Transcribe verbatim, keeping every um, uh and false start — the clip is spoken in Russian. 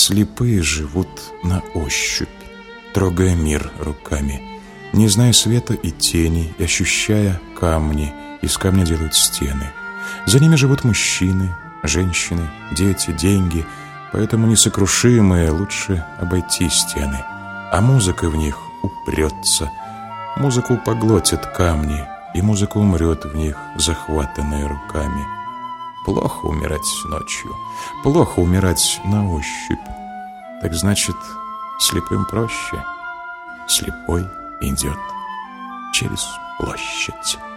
Слепые живут на ощупь, трогая мир руками, не зная света и тени, и ощущая камни. Из камня делают стены. За ними живут мужчины, женщины, дети, деньги. Поэтому несокрушимые лучше обойти стены. А музыка в них упрется. Музыку поглотят камни, и музыка умрет в них, захватанная руками. Плохо умирать ночью, плохо умирать на ощупь. Так значит, слепым проще. Слепой идет через площадь.